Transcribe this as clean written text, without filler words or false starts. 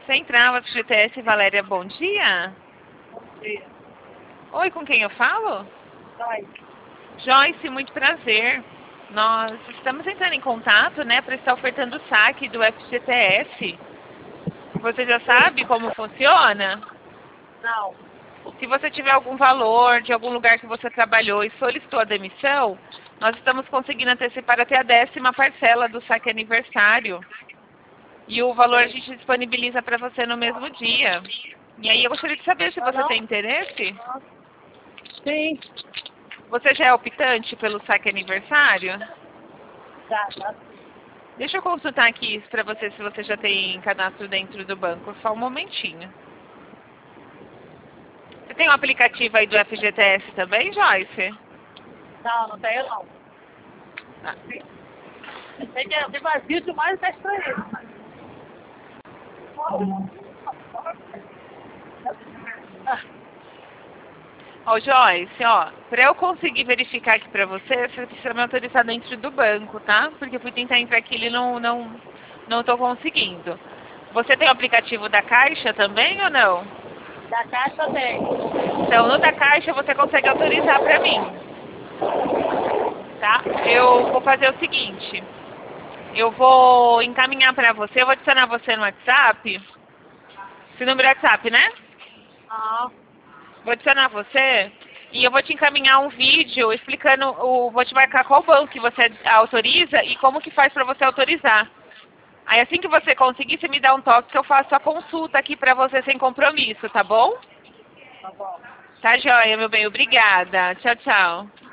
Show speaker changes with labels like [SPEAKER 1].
[SPEAKER 1] Central FGTS, Valéria, bom dia.
[SPEAKER 2] Bom dia.
[SPEAKER 1] Oi, com quem eu falo?
[SPEAKER 2] Vai.
[SPEAKER 1] Joyce, muito prazer. Nós estamos entrando em contato, né, para estar ofertando o saque do FGTS. Você já sabe como funciona?
[SPEAKER 2] Não.
[SPEAKER 1] Se você tiver algum valor de algum lugar que você trabalhou e solicitou a demissão, nós estamos conseguindo antecipar até a 10ª parcela do saque aniversário. E o valor a gente disponibiliza para você no mesmo dia. E aí eu gostaria de saber se você tem interesse.
[SPEAKER 2] Sim.
[SPEAKER 1] Você já é optante pelo saque aniversário?
[SPEAKER 2] Já.
[SPEAKER 1] Deixa eu consultar aqui para você se você já tem cadastro dentro do banco. Só um momentinho. Você tem um aplicativo aí do FGTS também, Joyce?
[SPEAKER 2] Não tenho não.
[SPEAKER 1] Ah.
[SPEAKER 2] Tem que ter vazio demais pra estrangeiro.
[SPEAKER 1] Ó, Joyce, ó, para eu conseguir verificar aqui para você, você precisa me autorizar dentro do banco, tá? Porque eu fui tentar entrar aqui e não tô conseguindo. Você tem o aplicativo da Caixa também ou não?
[SPEAKER 2] Da caixa tem.
[SPEAKER 1] Então, no da Caixa você consegue autorizar para mim, tá? Eu vou fazer o seguinte, eu vou encaminhar para você, eu vou adicionar você no WhatsApp, esse número é WhatsApp, né?
[SPEAKER 2] Ah,
[SPEAKER 1] Vou adicionar você e eu vou te encaminhar um vídeo explicando, vou te marcar qual banco que você autoriza e como que faz para você autorizar. Aí assim que você conseguir, você me dá um toque que eu faço a consulta aqui para você sem compromisso, tá bom?
[SPEAKER 2] tá bom.
[SPEAKER 1] Tá joia, meu bem, obrigada. Tchau, tchau.